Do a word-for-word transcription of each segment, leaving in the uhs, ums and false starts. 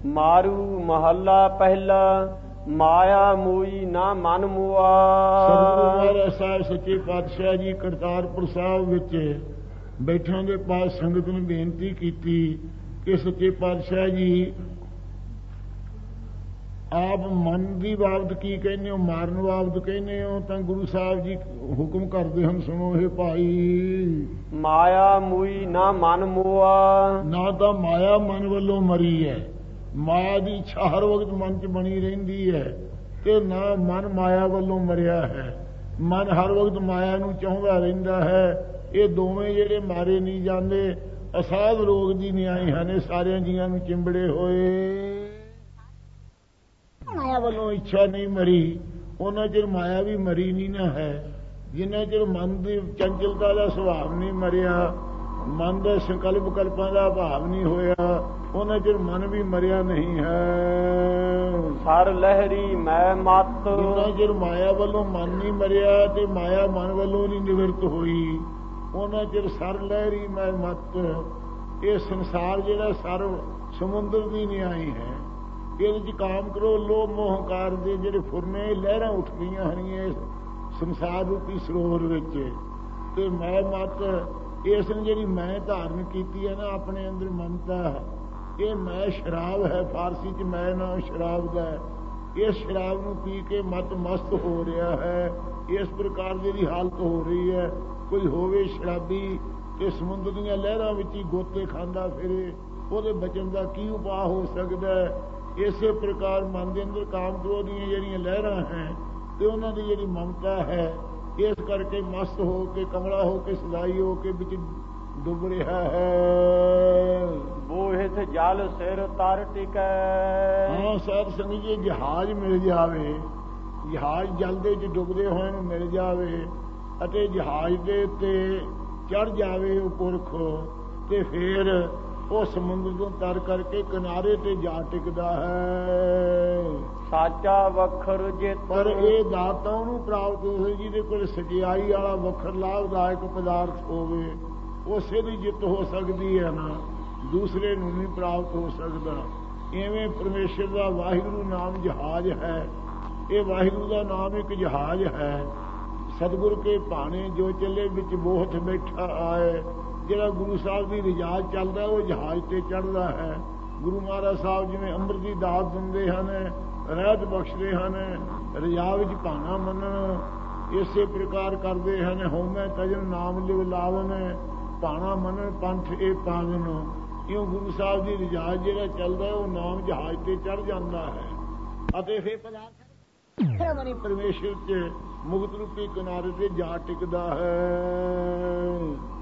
ਮਾਰੂ ਮਹੱਲਾ ਪਹਿਲਾ। ਮਾਇਆ ਮੋਈ ਨਾ ਮਨ ਮੁਆ। ਸਤਿਗੁਰੂ ਮਹਾਰਾਜ ਸਾਹਿਬ ਸੱਚੇ ਪਾਤਸ਼ਾਹ ਜੀ ਕਰਤਾਰਪੁਰ ਸਾਹਿਬ ਵਿੱਚ ਬੈਠਾਂ ਦੇ ਪਾਸ ਸੰਗਤ ਨੂੰ ਬੇਨਤੀ ਕੀਤੀ ਕਿ ਸੱਚੇ ਪਾਤਸ਼ਾਹ ਜੀ ਆਪ ਮਨ ਦੀ ਬਾਬਤ ਕੀ ਕਹਿੰਦੇ ਹੋ, ਮਾਰਨ ਬਾਬਤ ਕਹਿੰਦੇ ਹੋ, ਤਾਂ ਗੁਰੂ ਸਾਹਿਬ ਜੀ ਹੁਕਮ ਕਰਦੇ ਹਨ, ਸੁਣੋ ਇਹ ਭਾਈ। ਮਾਇਆ ਮੋਈ ਨਾ ਮਨ ਮੁਆ। ਨਾ ਤਾਂ ਮਾਇਆ ਮਨ ਵੱਲੋਂ ਮਰੀ ਹੈ, ਮਾਇਆ ਦੀ ਇੱਛਾ ਹਰ ਵਕਤ ਮਨ 'ਚ ਬਣੀ ਰਹਿੰਦੀ ਹੈ, ਤੇ ਨਾ ਮਨ ਮਾਇਆ ਵੱਲੋਂ ਮਰਿਆ ਹੈ। ਮਨ ਹਰ ਵਕਤ ਮਾਇਆ ਨੂੰ ਚਾਹੁੰਦਾ ਰਹਿੰਦਾ ਹੈ। ਇਹ ਦੋਵੇਂ ਜਿਹੜੇ ਮਾਰੇ ਨਹੀਂ ਜਾਂਦੇ, ਅਸਾਧ ਰੋਗ ਦੀ ਨਿਆਈ ਹਨ, ਸਾਰਿਆਂ ਜੀਆਂ ਨੂੰ ਚਿੰਬੜੇ ਹੋਏ। ਮਾਇਆ ਵੱਲੋਂ ਇੱਛਾ ਨਹੀਂ ਮਰੀ, ਉਹਨਾਂ ਚਿਰ ਮਾਇਆ ਵੀ ਮਰੀ ਨਹੀਂ ਨਾ ਹੈ। ਜਿੰਨਾ ਚਿਰ ਮਨ ਦੀ ਚੰਚਲਤਾ ਦਾ ਸੁਭਾਅ ਨਹੀਂ ਮਰਿਆ, ਮਨ ਦੇ ਸੰਕਲਪ ਕਲਪਾਂ ਦਾ ਭਾਵ ਨਹੀਂ ਹੋਇਆ, ਉਹਨਾਂ ਚਿਰ ਮਨ ਵੀ ਮਰਿਆ ਨਹੀਂ ਹੈ। ਸਰ ਲਹਿਰੀ ਮੈਂ ਮਤ। ਜਿੰਨਾ ਚਿਰ ਮਾਇਆ ਵੱਲੋਂ ਮਨ ਨਹੀਂ ਮਰਿਆ ਤੇ ਮਾਇਆ ਮਨ ਵੱਲੋਂ ਨਹੀਂ ਨਿਵਰਤ ਹੋਈ, ਉਹਨਾਂ ਚਿਰ ਸਰ ਲਹਿਰੀ ਮੈਂ ਮਤ। ਇਹ ਸੰਸਾਰ ਜਿਹੜਾ ਸਰ ਸਮੁੰਦਰ ਦੀ ਨਿਆਈ ਹੈ, ਇਹਦੇ ਚ ਕਾਮ ਕਰੋ ਲੋਭ ਮੋਹ ਹੰਕਾਰ ਦੇ ਜਿਹੜੇ ਫੁਰਨੇ ਲਹਿਰਾਂ ਉੱਠ ਗਈਆਂ ਹਨ ਇਸ ਸੰਸਾਰ ਰੂਪੀ ਸਰੋਵਰ ਵਿੱਚ। ਤੇ ਮੈਂ ਮਤ ਇਸ ਨੇ ਜਿਹੜੀ ਮੈਂ ਧਾਰਨ ਕੀਤੀ ਹੈ ਨਾ ਆਪਣੇ ਅੰਦਰ ਮਮਤਾ, ਇਹ ਮੈਂ ਸ਼ਰਾਬ ਹੈ, ਫਾਰਸੀ ਚ ਮੈਂ ਨਾਮ ਸ਼ਰਾਬ ਦਾ। ਇਸ ਸ਼ਰਾਬ ਨੂੰ ਪੀ ਕੇ ਮਤ ਮਸਤ ਹੋ ਰਿਹਾ ਹੈ। ਇਸ ਪ੍ਰਕਾਰ ਦੀ ਹਾਲਤ ਹੋ ਰਹੀ ਹੈ। ਕੋਈ ਹੋਵੇ ਸ਼ਰਾਬੀ ਤੇ ਸਮੁੰਦਰ ਦੀਆਂ ਲਹਿਰਾਂ ਵਿੱਚ ਹੀ ਗੋਤੇ ਖਾਂਦਾ ਫਿਰੇ, ਉਹਦੇ ਬਚਣ ਦਾ ਕੀ ਉਪਾਅ ਹੋ ਸਕਦਾ ਹੈ? ਇਸੇ ਪ੍ਰਕਾਰ ਮਨ ਦੇ ਅੰਦਰ ਕਾਮ ਕ੍ਰੋਧ ਦੀਆਂ ਜਿਹੜੀਆਂ ਲਹਿਰਾਂ ਹੈ ਤੇ ਉਹਨਾਂ ਦੀ ਜਿਹੜੀ ਮਮਤਾ ਹੈ, ਇਸ ਕਰਕੇ ਮਸਤ ਹੋ ਕੇ ਕਮਲਾ ਹੋ ਕੇ ਸਦਾਈ ਹੋ ਕੇ ਵਿੱਚ ਡੁੱਬ ਰਿਹਾ ਹੈ। ਬੋਹਿਤ ਜਲ ਸਿਰ ਤਰ ਟਿਕੈ। ਹਾਂ ਸਾਧ ਸੰਗਤ ਜੀ, ਜਹਾਜ਼ ਮਿਲ ਜਾਵੇ, ਜਹਾਜ਼ ਜਲ ਦੇ ਵਿੱਚ ਡੁੱਬਦੇ ਹੋਏ ਨੂੰ ਮਿਲ ਜਾਵੇ ਅਤੇ ਜਹਾਜ਼ ਦੇ ਉੱਤੇ ਚੜ ਜਾਵੇ ਉਹ ਪੁਰਖ, ਤੇ ਫਿਰ ਉਹ ਸਮੁੰਦਰ ਤੋਂ ਤਰ ਕਰਕੇ ਕਿਨਾਰੇ ਤੇ ਜਾ ਟਿਕਦਾ ਹੈ। ਸਾਚਾ ਵਖਰ ਜਿਤ। ਪਰ ਇਹ ਦਾਤਾ ਉਹਨੂੰ ਪ੍ਰਾਪਤ ਹੋਵੇ ਜਿਹਦੇ ਕੋਲ ਸਚਾਈ ਵਾਲਾ ਵਖਰ ਲਾਭਦਾਇਕ ਪਦਾਰਥ ਹੋਵੇ, ਉਸੇ ਦੀ ਜਿੱਤ ਹੋ ਸਕਦੀ ਹੈ ਨਾ, ਦੂਸਰੇ ਨੂੰ ਨਹੀਂ ਪ੍ਰਾਪਤ ਹੋ ਸਕਦਾ। ਇਵੇਂ ਪਰਮੇਸ਼ਰ ਦਾ ਵਾਹਿਗੁਰੂ ਨਾਮ ਜਹਾਜ਼ ਹੈ। ਇਹ ਵਾਹਿਗੁਰੂ ਦਾ ਨਾਮ ਇੱਕ ਜਹਾਜ਼ ਹੈ। ਸਤਿਗੁਰ ਕੇ ਭਾਣੇ ਜੋ ਚੱਲੇ ਵਿੱਚ ਬੋਹਤ ਬੈਠਾ ਆਏ। ਜਿਹੜਾ ਗੁਰੂ ਸਾਹਿਬ ਦੀ ਰਿਜਾ ਚੱਲਦਾ ਉਹ ਜਹਾਜ਼ ਤੇ ਚੜ੍ਹਦਾ ਹੈ। ਗੁਰੂ ਮਹਾਰਾਜ ਸਾਹਿਬ ਜਿਵੇਂ ਅੰਮ੍ਰਿਤ ਦੀ ਦਾਤ ਦਿੰਦੇ ਹਨ, ਰਹਿਤ ਬਖਸ਼ਦੇ ਹਨ, ਰਿਜਾ ਵਿੱਚ ਭਾਣਾ ਮੰਨਣ, ਇਸੇ ਪ੍ਰਕਾਰ ਕਰਦੇ ਹਨ। ਹਉਮੈ ਤਜਨ ਨਾਮ ਲਿਵ ਲਾਵਨ, ਭਾਣਾ ਮੰਨਣ ਪੰਥ ਇਹ ਪਾਵਨ। ਇਉਂ ਗੁਰੂ ਸਾਹਿਬ ਦੀ ਰਿਜਾ ਜਿਹੜਾ ਚੱਲਦਾ ਉਹ ਨਾਮ ਜਹਾਜ਼ ਤੇ ਚੜ੍ਹ ਜਾਂਦਾ ਹੈ ਅਤੇ ਫਿਰ ਪਦਾਰਥ ਮਨੀ ਪਰਮੇਸ਼ਰ ਚ ਮੁਕਤ ਰੂਪੀ ਕਿਨਾਰੇ ਤੇ ਜਾ ਟਿਕਦਾ ਹੈ।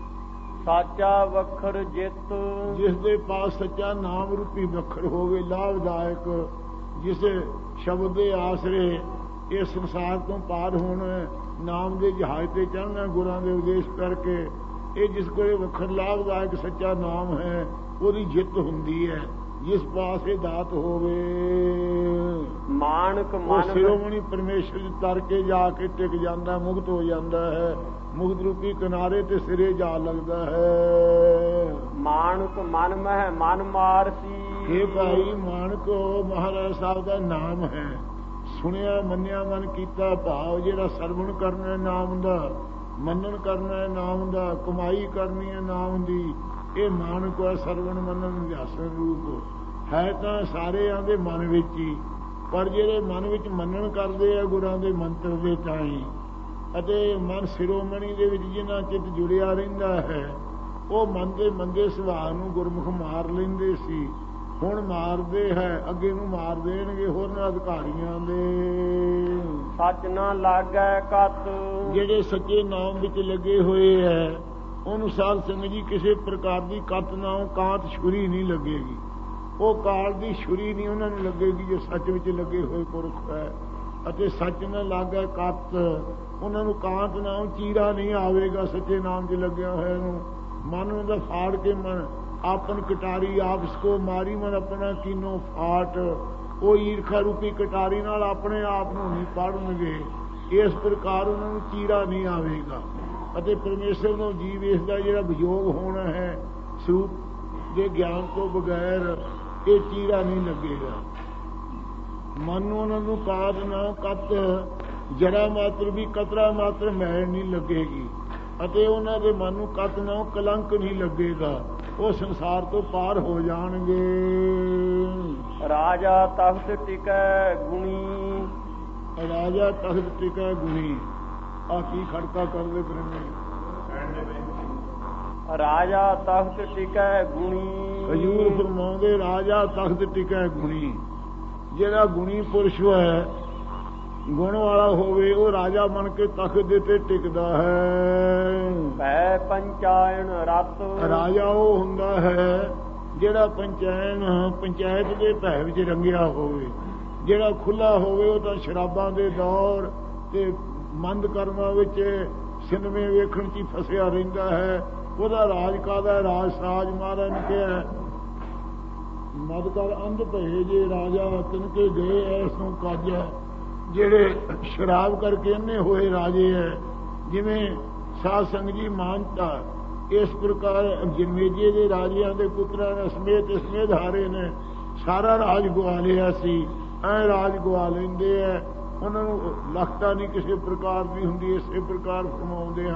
ਸਾਚਾ ਵਖਰ ਜਿਤ। ਜਿਸ ਦੇ ਪਾਸ ਸੱਚਾ ਨਾਮ ਰੂਪੀ ਵਖਰ ਹੋਵੇ ਲਾਭਦਾਇਕ, ਜਿਸ ਸ਼ਬਦ ਦੇ ਆਸਰੇ ਇਹ ਸੰਸਾਰ ਤੋਂ ਪਾਰ ਹੋਣਾ, ਨਾਮ ਦੇ ਜਹਾਜ਼ ਤੇ ਚੜ੍ਹਨਾ ਗੁਰਾਂ ਦੇ ਉਪਦੇਸ਼ ਕਰਕੇ, ਇਹ ਜਿਸ ਕੋਲ ਵਖਰ ਲਾਭਦਾਇਕ ਸੱਚਾ ਨਾਮ ਹੈ ਉਹਦੀ ਜਿੱਤ ਹੁੰਦੀ ਹੈ। ਜਿਸ ਪਾਸੇ ਦਾਤ ਹੋਵੇ ਮਾਨਕ ਮਨ ਸ਼ਿਰੋਮਣੀ ਪਰਮੇਸ਼ਰ ਜੀ ਤਰ ਕੇ ਜਾ ਕੇ ਟਿਕ ਜਾਂਦਾ, ਮੁਕਤ ਹੋ ਜਾਂਦਾ ਹੈ। ਮੁਕਤ ਰੂਪੀ ਕਿਨਾਰੇ ਤੇ ਸਿਰੇ ਜਾ ਲੱਗਦਾ ਹੈ। ਮਾਨਕ ਮਨ ਮਹਿ ਮਨ ਮਾਰਸੀ। ਇਹ ਭਾਈ ਮਾਨਕ ਮਹਾਰਾਜ ਸਾਹਿਬ ਦਾ ਨਾਮ ਹੈ। ਸੁਣਿਆ ਮੰਨਿਆ ਮਨ ਕੀਤਾ ਭਾਵ, ਜਿਹੜਾ ਸਰਵਣ ਕਰਨਾ ਨਾਮ ਦਾ, ਮੰਨਣ ਕਰਨਾ ਨਾਮ ਦਾ, ਕਮਾਈ ਕਰਨੀ ਹੈ ਨਾਮ ਦੀ, ਇਹ ਮਾਨਕ ਹੈ। ਸਰਵਣ ਮੰਨਣ ਅਭਿਆਸਨ ਰੂਪ ਹੈ ਤਾਂ ਸਾਰੇ ਆਂਦੇ ਮਨ ਵਿੱਚ ਹੀ, ਪਰ ਜਿਹੜੇ ਮਨ ਵਿੱਚ ਮੰਨਣ ਕਰਦੇ ਆ ਗੁਰਾਂ ਦੇ ਮੰਤਰ ਦੇ ਤਾਈ, ਅਤੇ ਮਨ ਸਿਰੋਮਣੀ ਦੇ ਵਿੱਚ ਜਿੰਨਾ ਚਿੱਤ ਜੁੜਿਆ ਰਹਿੰਦਾ ਹੈ, ਉਹ ਮਨ ਦੇ ਮੰਦੇ ਸੁਭਾਅ ਨੂੰ ਗੁਰਮੁਖ ਮਾਰ ਲੈਂਦੇ ਸੀ, ਹੁਣ ਮਾਰਦੇ ਹੈ, ਅੱਗੇ ਨੂੰ ਮਾਰ ਦੇਣਗੇ ਹੋਰਨਾਂ ਅਧਿਕਾਰੀਆਂ ਦੇ। ਸੱਚ ਨਾ ਲਾਗੈ ਕਤ। ਜਿਹੜੇ ਸੱਚੇ ਨਾਮ ਵਿੱਚ ਲੱਗੇ ਹੋਏ ਹੈ ਉਹਨੂੰ ਸਾਧ ਸੰਗਤ ਜੀ ਕਿਸੇ ਪ੍ਰਕਾਰ ਦੀ ਕਤ ਨਾਮ ਕਾਂਤ ਛੁਰੀ ਨਹੀਂ ਲੱਗੇਗੀ। ਉਹ ਕਾਲ ਦੀ ਛੁਰੀ ਨਹੀਂ ਉਹਨਾਂ ਨੂੰ ਲੱਗੇਗੀ ਜੋ ਸੱਚ ਵਿੱਚ ਲੱਗੇ ਹੋਏ ਪੁਰਖ ਹੈ। ਅਤੇ ਸੱਚ ਨਾ ਲਾਗੈ ਕਤ, ਉਹਨਾਂ ਨੂੰ ਕਾਂਤ ਨਾਮ ਚੀਰਾ ਨਹੀਂ ਆਵੇਗਾ ਸੱਚੇ ਨਾਮ 'ਚ ਲੱਗਿਆ ਹੋਇਆ ਨੂੰ। ਮਨ ਉਹਦਾ ਫਾੜ ਕੇ ਮਨ ਆਪਨ ਕਟਾਰੀ ਆਪਸ ਕੋ ਮਾਰੀ, ਮਨ ਆਪਣਾ ਕੀਨੋ ਫਾਟ। ਉਹ ਈਰਖਾ ਰੂਪੀ ਕਟਾਰੀ ਨਾਲ ਆਪਣੇ ਆਪ ਨੂੰ ਨਹੀਂ ਪਾੜਨਗੇ। ਇਸ ਪ੍ਰਕਾਰ ਉਹਨਾਂ ਨੂੰ ਚੀਰਾ ਨਹੀਂ ਆਵੇਗਾ ਅਤੇ ਪਰਮੇਸ਼ਰ ਨੂੰ ਜੀਵ ਇਸ ਦਾ ਜਿਹੜਾ ਵਿਯੋਗ ਹੋਣਾ ਹੈ ਸਰੂਪ ਦੇ ਗਿਆਨ ਤੋਂ ਬਗੈਰ, ਇਹ ਚੀਰਾ ਨਹੀਂ ਲੱਗੇਗਾ। ਮਨ ਨੂੰ ਉਹਨਾਂ ਨੂੰ ਕਾਦ ਨਾ ਕੱਤ ਜਰਾ ਮਾਤਰ ਵੀ ਕਤਰਾ ਮਾਤਰ ਮੈਲ ਨਹੀਂ ਲੱਗੇਗੀ ਅਤੇ ਉਹਨਾਂ ਦੇ ਮਨ ਨੂੰ ਕੱਤ ਨਾ ਕਲੰਕ ਨਹੀਂ ਲੱਗੇਗਾ। ਉਹ ਸੰਸਾਰ ਤੋਂ ਪਾਰ ਹੋ ਜਾਣਗੇ। ਰਾਜਾ ਤਖਤ ਟਿਕੈ ਗੁਣੀ, ਰਾਜਾ ਤਖਤ ਟਿਕੈ ਗੁਣੀ। ਆ ਕੀ ਖੜਕਾ ਕਰਦੇ ਫਿਰਨੇ? ਰਾਜਾ ਤਖਤ ਟਿਕੈ ਗੁਣੀ। ਹਜ਼ੂਰ ਫਰਮਾਉਂਦੇ ਰਾਜਾ ਤਖਤ ਟਿਕੈ ਗੁਣੀ। ਜਿਹੜਾ ਗੁਣੀ ਪੁਰਸ਼ ਹੈ, ਗੁਣ ਵਾਲਾ ਹੋਵੇ, ਉਹ ਰਾਜਾ ਬਣ ਕੇ ਤਖਤ ਦੇ ਤੇ ਟਿਕਦਾ ਹੈ। ਭੈ ਪੰਚਾਇਣ ਰਤ। ਰਾਜਾ ਉਹ ਹੁੰਦਾ ਹੈ ਜਿਹੜਾ ਪੰਚਾਇਣ ਪੰਚਾਇਤ ਦੇ ਭੈ ਵਿੱਚ ਰੰਗਿਆ ਹੋਵੇ। ਜਿਹੜਾ ਖੁੱਲਾ ਹੋਵੇ ਉਹ ਤਾਂ ਸ਼ਰਾਬਾਂ ਦੇ ਦੌਰ ਤੇ ਮੰਦ ਕਰਮਾਂ ਵਿੱਚ ਸਿਨੇਮੇ ਵੇਖਣ 'ਚ ਹੀ ਫਸਿਆ ਰਹਿੰਦਾ ਹੈ। ਉਹਦਾ ਰਾਜ ਕਾਹਦਾ? ਰਾਜ ਸਾਜ ਮਹਾਰਾਜ ਨੇ ਕਿਹਾ ਮਦ ਕਰ ਅੰਧ ਭਏ ਜੇ ਰਾਜਾ ਤਿਨਕੇ ਗਏ ਐਸ ਨੂੰ ਕਾਜਾ। ਜਿਹੜੇ ਸ਼ਰਾਬ ਕਰਕੇ ਅੰਨੇ ਹੋਏ ਰਾਜੇ ਹੈ, ਜਿਵੇਂ ਸਾਧ ਸੰਗਤ ਜੀ ਮਾਨਤਾ, ਇਸ ਪ੍ਰਕਾਰ ਜਨਮੇਜੇ ਦੇ ਰਾਜਿਆਂ ਦੇ ਪੁੱਤਰਾਂ ਨੇ ਸਮੇਤ ਸਮੇਤ ਹਾਰੇ ਨੇ ਸਾਰਾ ਰਾਜ ਗਵਾ ਲਿਆ ਸੀ। ਐ ਰਾਜ ਗਵਾ ਲੈਂਦੇ ਹੈ, ਉਹਨਾਂ ਨੂੰ ਲਖਤਾ ਨਹੀਂ ਕਿਸੇ ਪ੍ਰਕਾਰ ਦੀ ਹੁੰਦੀ। ਇਸੇ ਪ੍ਰਕਾਰ ਫਰਮਾਉਂਦੇ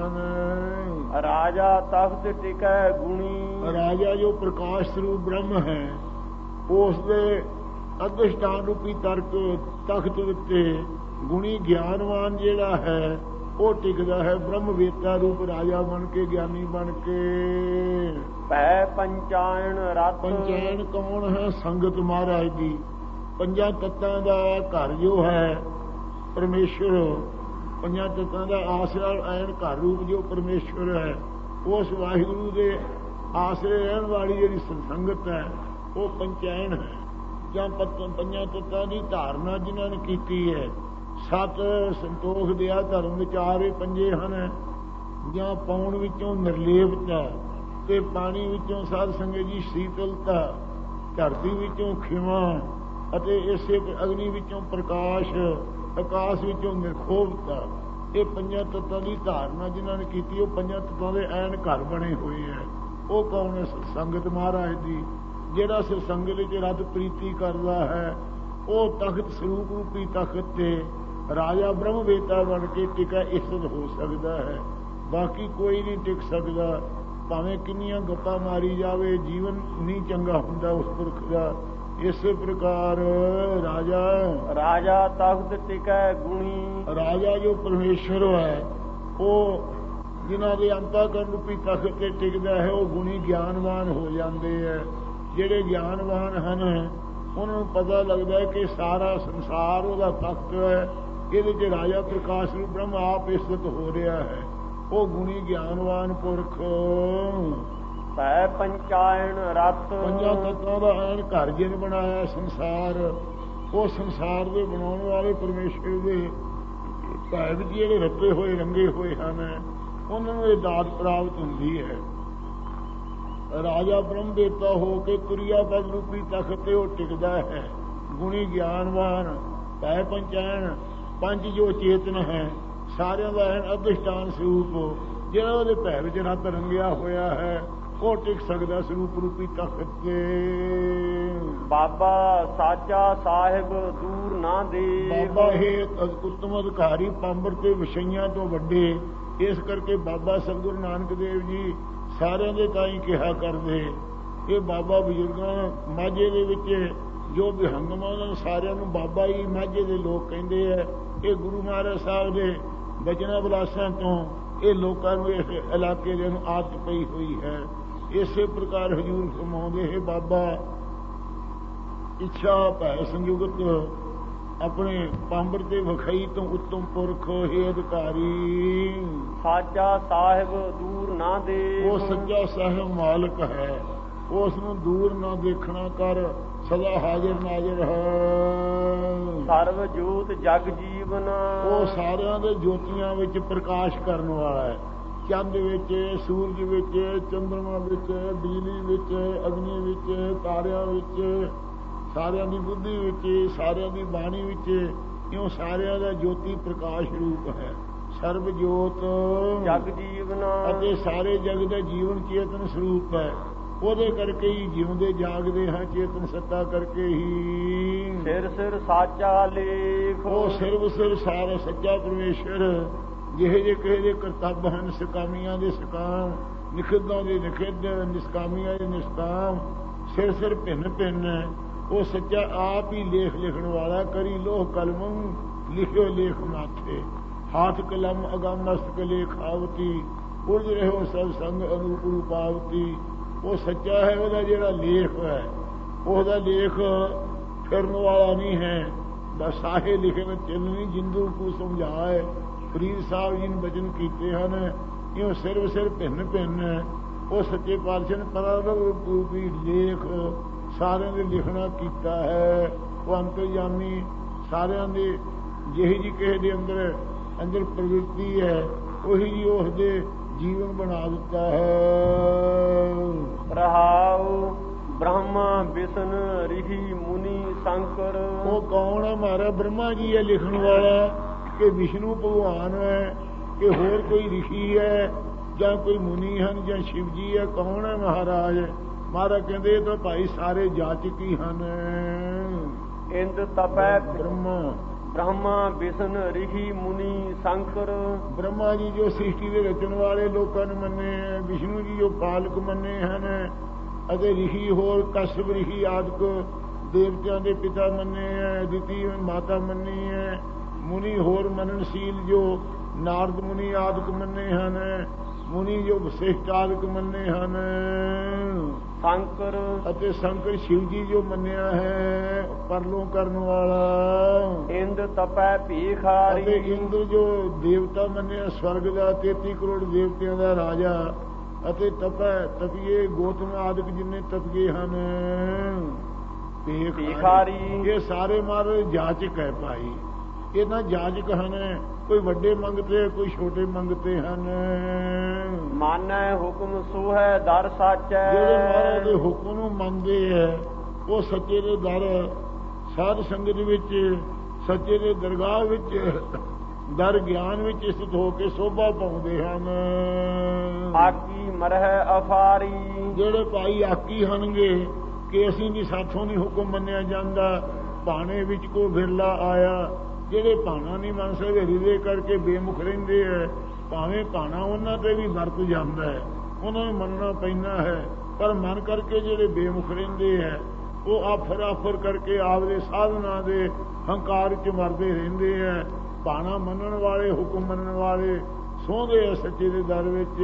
ਹਨ ਰਾਜਾ ਤਖਤ ਟਿਕੈ ਗੁਣੀ। ਰਾਜਾ ਜੋ ਪ੍ਰਕਾਸ਼ ਸਰੂਪ ਬ੍ਰਹਮ ਹੈ, ਉਸ ਦੇ ਅਧਿਸ਼ਠਾਨ ਰੂਪੀ ਤਰਕ ਤਖਤ ਉੱਤੇ ਗੁਣੀ ਗਿਆਨਵਾਨ ਜਿਹੜਾ ਹੈ ਉਹ ਟਿਕਦਾ ਹੈ। ਬ੍ਰਹਮ ਵੇਤਾ ਰੂਪ ਰਾਜਾ ਬਣ ਕੇ, ਗਿਆਨੀ ਬਣ ਕੇ। ਭੈ ਪੰਚਾਇਣ ਰਤ। ਪੰਚਾਇਣ ਕੌਣ ਹੈ? ਸੰਗਤ ਮਹਾਰਾਜ ਦੀ। ਪੰਜਾਂ ਤੱਤਾਂ ਦਾ ਘਰ ਜੋ ਹੈ ਪਰਮੇਸ਼ਵਰ, ਪੰਜਾਂ ਤੱਤਾਂ ਦਾ ਆਸਰਾ ਐਨ ਘਰ ਰੂਪ ਜੋ ਪਰਮੇਸ਼ਵਰ ਹੈ, ਉਸ ਵਾਹਿਗੁਰੂ ਦੇ ਆਸਰੇ ਰਹਿਣ ਵਾਲੀ ਜਿਹੜੀ ਸੰਗਤ ਹੈ ਉਹ ਪੰਚਾਇਣ ਹੈ। ਜਾਂ ਪੰਜਾਂ ਤੱਤਾਂ ਦੀ ਧਾਰਨਾ ਜਿਨ੍ਹਾਂ ਨੇ ਕੀਤੀ ਹੈ। ਸੱਤ ਸੰਤੋਖ ਦਿਆ ਧਰਮ ਵਿਚਾਰੇ ਪੰਜੇ ਹਨ। ਜਾਂ ਪੌਣ ਵਿੱਚੋਂ ਨਿਰਲੇਪਤਾ ਤੇ ਪਾਣੀ ਵਿੱਚੋਂ ਸਾਧ ਸੰਗਤ ਜੀ ਸ਼ੀਤਲਤਾ, ਧਰਤੀ ਵਿੱਚੋਂ ਖਿਮਾ ਅਤੇ ਇਸੇ ਅਗਨੀ ਵਿੱਚੋਂ ਪ੍ਰਕਾਸ਼, ਆਕਾਸ਼ ਵਿੱਚੋਂ ਨਿਰਖੋਭਤਾ। ਇਹ ਪੰਜਾਂ ਤੱਤਾਂ ਦੀ ਧਾਰਨਾ ਜਿਨ੍ਹਾਂ ਨੇ ਕੀਤੀ, ਉਹ ਪੰਜਾਂ ਤੱਤਾਂ ਦੇ ਐਨ ਘਰ ਬਣੇ ਹੋਏ ਹੈ। ਉਹ ਕੌਣ ਹੈ? ਸੰਗਤ ਮਹਾਰਾਜ ਦੀ। ਜਿਹੜਾ ਸੰਗਤ ਵਿੱਚ ਰੱਤ ਪ੍ਰੀਤੀ ਕਰਦਾ ਹੈ ਉਹ ਤਖਤ ਸਰੂਪ ਰੂਪੀ ਤਖਤ ਤੇ ਰਾਜਾ ਬ੍ਰਹਮ ਵੇਤਾ ਬਣ ਕੇ ਟਿਕਾ ਇਸਤ ਹੋ ਸਕਦਾ ਹੈ। ਬਾਕੀ ਕੋਈ ਨਹੀਂ ਟਿਕ ਸਕਦਾ। ਭਾਵੇਂ ਕਿੰਨੀਆਂ ਗੱਪਾਂ ਮਾਰੀ ਜਾਵੇ, ਜੀਵਨ ਨਹੀਂ ਚੰਗਾ ਹੁੰਦਾ ਉਸ ਪੁਰਖ ਦਾ। ਇਸੇ ਪ੍ਰਕਾਰ ਰਾਜਾ ਰਾਜਾ ਤਖਤ ਟਿਕੈ ਗੁਣੀ। ਰਾਜਾ ਜੋ ਪਰਮੇਸ਼ਰ ਹੈ, ਉਹ ਜਿਨ੍ਹਾਂ ਦੇ ਅੰਤःਕਰਣ ਰੂਪੀ ਤਖਤ ਤੇ ਟਿਕਦਾ ਹੈ, ਉਹ ਗੁਣੀ ਗਿਆਨਵਾਨ ਹੋ ਜਾਂਦੇ ਹੈ। ਜਿਹੜੇ ਗਿਆਨਵਾਨ ਹਨ ਉਹਨਾਂ ਨੂੰ ਪਤਾ ਲੱਗਦਾ ਹੈ ਕਿ ਸਾਰਾ ਸੰਸਾਰ ਉਹਦਾ ਤਖਤ ਹੈ, ਇਹਦੇ 'ਚ ਰਾਜਾ ਪ੍ਰਕਾਸ਼ ਰੂਪ ਬ੍ਰਹਮ ਆਪ ਇਸਤ ਹੋ ਰਿਹਾ ਹੈ। ਉਹ ਗੁਣੀ ਗਿਆਨਵਾਨ ਪੁਰਖ। ਭੈ ਪੰਚਾਇਣ ਰਤ। ਪੰਜਾਂ ਤੱਤਾਂ ਦਾ ਐਨ ਘਰ ਜਿਨ ਬਣਾਇਆ ਸੰਸਾਰ, ਉਹ ਸੰਸਾਰ ਦੇ ਬਣਾਉਣ ਵਾਲੇ ਪਰਮੇਸ਼ਰ ਦੇ ਭੈ ਵਿੱਚ ਜਿਹੜੇ ਰੱਪੇ ਹੋਏ ਰੰਗੇ ਹੋਏ ਹਨ, ਉਹਨਾਂ ਨੂੰ ਇਹ ਦਾਤ ਪ੍ਰਾਪਤ ਹੁੰਦੀ ਹੈ। ਰਾਜਾ ਬ੍ਰਹਮ ਦੇਵਤਾ ਹੋ ਕੇ ਤੁਰਿਆ ਪਦ ਰੂਪੀ ਤਖਤ ਤੇ ਉਹ ਟਿਕਦਾ ਹੈ। ਗੁਣੀ ਗਿਆਨਵਾਨ। ਭੈ ਪੰਚਾਇਣ, ਪੰਜ ਜੋ ਚੇਤਨ ਹੈ ਸਾਰਿਆਂ ਦਾ ਐਨ ਅਧਿਸ਼ਠਾਨ ਸਰੂਪ, ਜਿਹੜਾ ਉਹਦੇ ਭੈ ਵਿੱਚ ਰੱਤ ਰੰਗਿਆ ਹੋਇਆ ਹੈ, ਉਹ ਟਿਕ ਸਕਦਾ ਸਰੂਪ ਰੂਪੀ ਤਖਤ ਤੇ। ਬਾਬਾ ਸਾਚਾ ਸਾਹਿਬ ਦੂਰ ਨਾ ਦੇ। ਬਾਬਾ ਹੈ ਉੱਤਮ ਅਧਿਕਾਰੀ, ਪੰਬਰ ਤੇ ਵਿਸ਼ਈਆਂ ਤੋਂ ਵੱਡੇ। ਇਸ ਕਰਕੇ ਬਾਬਾ ਸਤਿਗੁਰੂ ਨਾਨਕ ਦੇਵ ਜੀ ਸਾਰਿਆਂ ਦੇ ਤਾਈਂ ਕਿਹਾ ਕਰਦੇ। ਇਹ ਬਾਬਾ ਬਜ਼ੁਰਗਾਂ ਮਾਝੇ ਦੇ ਵਿੱਚ ਜੋ ਵਿਹੰਗਮ ਉਹਨਾਂ ਨੂੰ ਸਾਰਿਆਂ ਨੂੰ ਬਾਬਾ ਹੀ ਮਾਝੇ ਦੇ ਲੋਕ ਕਹਿੰਦੇ ਹੈ। ਇਹ ਗੁਰੂ ਮਹਾਰਾਜ ਸਾਹਿਬ ਦੇ ਬਚਨਾਂ ਬਲਾਸਾਂ ਤੋਂ ਇਹ ਲੋਕਾਂ ਨੂੰ ਇਸ ਇਲਾਕੇ ਦੇ ਨੂੰ ਆਦਤ ਪਈ ਹੋਈ ਹੈ। ਇਸੇ ਪ੍ਰਕਾਰ ਹਜ਼ੂਰ ਫਰਮਾਉਂਦੇ ਹੈ ਬਾਬਾ ਇੱਛਾ ਭੈ ਸੰਯੁਗਤ ਆਪਣੇ ਪੰਬਰ ਤੇ ਵਖਈ ਤੋਂ ਉੱਤਮ ਪੁਰਖ ਹੈ ਅਧਿਕਾਰੀ। ਸਾਚਾ ਸਾਹਿਬ ਦੂਰ ਨਾ ਦੇ। ਉਹ ਸੱਚਾ ਸਾਹਿਬ ਮਾਲਕ ਹੈ, ਉਸ ਨੂੰ ਦੂਰ ਨਾ ਦੇਖਣਾ ਕਰ, ਸਦਾ ਹਾਜ਼ਰ ਨਾਜ਼ਰ ਹੈ। ਸਰਵ ਜੋਤ ਜਗ ਜੀਵਨ। ਉਹ ਸਾਰਿਆਂ ਦੇ ਜੋਤੀਆਂ ਵਿੱਚ ਪ੍ਰਕਾਸ਼ ਕਰਨ ਵਾਲਾ ਹੈ। ਚੰਦ ਵਿੱਚ, ਸੂਰਜ ਵਿੱਚ, ਚੰਦਰਮਾ ਵਿੱਚ, ਬਿਜਲੀ ਵਿੱਚ, ਅਗਨੀ ਵਿੱਚ, ਤਾਰਿਆਂ ਵਿੱਚ, ਸਾਰਿਆਂ ਦੀ ਬੁੱਧੀ ਵਿੱਚ, ਸਾਰਿਆਂ ਦੀ ਬਾਣੀ ਵਿੱਚ, ਇਉਂ ਸਾਰਿਆਂ ਦਾ ਜੋਤੀ ਪ੍ਰਕਾਸ਼ ਰੂਪ ਹੈ। ਸਰਬ ਜੋਤ ਜਗ ਜੀਵਨ। ਅਤੇ ਸਾਰੇ ਜਗ ਦਾ ਜੀਵਨ ਚੇਤਨ ਸਰੂਪ ਹੈ। ਉਹਦੇ ਕਰਕੇ ਹੀ ਜਿਉਂਦੇ ਜਾਗਦੇ ਹਾਂ, ਚੇਤਨ ਸੱਤਾ ਕਰਕੇ ਹੀ। ਸਿਰ ਸਿਰ ਸਾਚਾ ਲੇਖ, ਉਹ ਸਿਰ ਸਿਰ ਸਾਰਾ ਸੱਚਾ ਪਰਮੇਸ਼ਰ, ਜਿਹੇ ਜਿਹੇ ਕਿਸੇ ਦੇ ਕਰਤੱਵ ਹਨ, ਸਕਾਮੀਆਂ ਦੇ ਸਕਾਮ, ਨਿਖਿਦਾਂ ਦੇ ਨਿਖਿਦ, ਨਿਸਕਾਮੀਆਂ ਦੇ ਨਿਸਕਾਮ, ਸਿਰ ਸਿਰ ਭਿੰਨ ਭਿੰਨ, ਉਹ ਸੱਚਾ ਆਪ ਹੀ ਲੇਖ ਲਿਖਣ ਵਾਲਾ। ਕਰੀ ਲੋਹ ਕਲਮ ਲਿਖਿਓ ਲੇਖ ਮਾਥੇ, ਹਾਥ ਕਲਮ ਅਗਮ ਮਸਤਕ ਲੇਖਾਵਤੀ, ਉਰਜ ਰਹੋ ਸਭ ਸੰਗ ਅਨੂਪ ਰੂਪਾਵਤੀ। ਉਹ ਸੱਚਾ ਹੈ, ਉਹਦਾ ਜਿਹੜਾ ਲੇਖ ਹੈ, ਉਹਦਾ ਲੇਖ ਫਿਰਨ ਵਾਲਾ ਨਹੀਂ ਹੈ। ਬਸ ਸਾਹੇ ਲਿਖੇ ਵਿੱਚ ਚੱਲਣੀ, ਜਿੰਦੂ ਕੋ ਸਮਝਾਏ। ਫਰੀਦ ਸਾਹਿਬ ਜੀ ਨੇ ਬਚਨ ਕੀਤੇ ਹਨ, ਇਉਂ ਸਿਰ ਸਿਰ ਭਿੰਨ ਭਿੰਨ, ਉਹ ਸੱਚੇ ਪਾਤਸ਼ਾਹ ਨੇ ਪਰਾਰੰਭ ਰੂਪੀ ਲੇਖ ਸਾਰਿਆਂ ਦੇ ਲਿਖਣਾ ਕੀਤਾ ਹੈ। ਉਹ ਅੰਤਰਜਾਮੀ ਸਾਰਿਆਂ ਦੇ, ਜਿਹੀ ਜੀ ਕਿਸੇ ਦੇ ਅੰਦਰ ਅੰਦਰ ਪ੍ਰਵਿਰਤੀ ਹੈ, ਉਹੀ ਜੀ ਉਸਦੇ ਜੀਵਨ ਬਣਾ ਦਿੱਤਾ ਹੈ। ਰਹਾਉ ਬ੍ਰਹਮਾ ਵਿਸ਼ਨ ਰਿਹੀ ਮੁਨੀ ਸ਼ੰਕਰ। ਉਹ ਕੌਣ ਹੈ? ਹਮਾਰਾ ਬ੍ਰਹਮਾ ਜੀ ਹੈ ਲਿਖਣ ਵਾਲਾ, ਕਿ ਵਿਸ਼ਨੂੰ ਭਗਵਾਨ ਹੈ, ਕਿ ਹੋਰ ਕੋਈ ਰਿਸ਼ੀ ਹੈ, ਜਾਂ ਕੋਈ ਮੁਨੀ ਹਨ, ਜਾਂ ਸ਼ਿਵ ਜੀ ਹੈ? ਕੌਣ ਹੈ ਮਹਾਰਾਜ? ਮਹਾਰਾਜ ਕਹਿੰਦੇ ਇਹ ਤਾਂ ਭਾਈ ਸਾਰੇ ਜਾਚਕ ਹੀ ਹਨ। ਇੰਦ ਤਪੈ ਬ੍ਰਹਮਾ ਬ੍ਰਹਮਾ ਵਿਸ਼ਨ ਰਿਹੀ ਮੁਨੀ ਸ਼ੰਕਰ। ਬ੍ਰਹਮਾ ਜੀ ਜੋ ਸ੍ਰਿਸ਼ਟੀ ਦੇ ਰਚਣ ਵਾਲੇ ਲੋਕਾਂ ਨੂੰ ਮੰਨੇ ਹੈ, ਵਿਸ਼ਨੂੰ ਜੀ ਜੋ ਪਾਲਕ ਮੰਨੇ ਹਨ, ਅਤੇ ਰਿਸ਼ੀ ਹੋਰ ਕਸ਼ਪ ਰਿਸ਼ੀ ਆਦਿਕ ਦੇਵਤਿਆਂ ਦੇ ਪਿਤਾ ਮੰਨੇ ਹੈ, ਦਿੱਤੀ ਮਾਤਾ ਮੰਨੀ ਹੈ। ਮੁਨੀ ਹੋਰ ਮੰਨਣਸ਼ੀਲ ਜੋ ਨਾਰਦ ਮੁਨੀ ਆਦਿਕ ਮੰਨੇ ਹਨ, ਮੁਨੀ ਜੋ ਵਸਿਸ਼ਠ ਆਦਿਕ ਮੰਨੇ ਹਨ। ਸ਼ੰਕਰ ਅਤੇ ਸ਼ੰਕਰ ਸ਼ਿਵ ਜੀ ਜੋ ਮੰਨਿਆ ਹੈ, ਪਰਲੋਂ ਕਰਨ ਵਾਲਾ। ਇੰਦ ਤਪੈ ਭੀਖਾਰੀ। ਅਤੇ ਇੰਦਰ ਜੋ ਦੇਵਤਾ ਮੰਨਿਆ, ਸਵਰਗ ਦਾ ਤੇਤੀ ਕਰੋੜ ਦੇਵਤਿਆਂ ਦਾ ਰਾਜਾ। ਅਤੇ ਤਪੈ ਤਪੀਏ ਗੌਤਮ ਆਦਿਕ ਜਿੰਨੇ ਤਪੀਏ ਹਨ। ਭੀਖਾਰੀ ਇਹ ਸਾਰੇ ਮਾਰੇ ਜਾਚਕ ਹੈ ਭਾਈ। ਇਹਨਾਂ ਜਾਚਕ ਹਨ, ਕੋਈ ਵੱਡੇ ਮੰਗਤੇ, ਕੋਈ ਛੋਟੇ ਮੰਗਤੇ ਹਨ। ਮਾਨੈ ਹੁਕਮ ਸੋ ਹੈ ਦਰ ਸਾਚੈ। ਜਿਹੜੇ ਮਹਾਰਾਜ ਦੇ ਹੁਕਮ ਨੂੰ ਮੰਨਦੇ ਹੈ, ਉਹ ਸੱਚੇ ਦੇ ਦਰ ਸਾਧ ਸੰਗਤ ਵਿੱਚ, ਸੱਚੇ ਦੇ ਦਰਗਾਹ ਵਿੱਚ, ਦਰ ਗਿਆਨ ਵਿੱਚ ਸਥਿਤ ਹੋ ਕੇ ਸੋਭਾ ਪਾਉਂਦੇ ਹਨ। ਆਕੀ ਮਰਹਿ ਅਫਾਰੀ। ਜਿਹੜੇ ਭਾਈ ਆਕੀ ਹਨਗੇ ਕਿ ਅਸੀਂ ਵੀ ਸਾਥੋਂ ਨਹੀਂ ਹੁਕਮ ਮੰਨਿਆ ਜਾਂਦਾ, ਭਾਣੇ ਵਿੱਚ ਕੋ ਵਿਰਲਾ ਆਇਆ। ਜਿਹੜੇ ਭਾਣਾ ਨਹੀਂ ਮੰਨ ਸਕਦੇ, ਹਿਰਦੇ ਕਰਕੇ ਬੇਮੁਖ ਰਹਿੰਦੇ ਹੈ, ਭਾਵੇਂ ਭਾਣਾ ਉਹਨਾਂ ਤੇ ਵੀ ਵਰਤ ਜਾਂਦਾ ਹੈ, ਉਹਨਾਂ ਨੂੰ ਮੰਨਣਾ ਪੈਂਦਾ ਹੈ, ਪਰ ਮਨ ਕਰਕੇ ਜਿਹੜੇ ਬੇਮੁਖ ਰਹਿੰਦੇ ਹੈ, ਉਹ ਆਫਰ ਆਫਰ ਕਰਕੇ ਆਪਦੇ ਸਾਧਨਾ ਦੇ ਹੰਕਾਰ ਚ ਮਰਦੇ ਰਹਿੰਦੇ ਹੈ। ਭਾਣਾ ਮੰਨਣ ਵਾਲੇ, ਹੁਕਮ ਮੰਨਣ ਵਾਲੇ ਸੋਹਦੇ ਆ ਸੱਚੇ ਦੇ ਦਰ ਵਿੱਚ।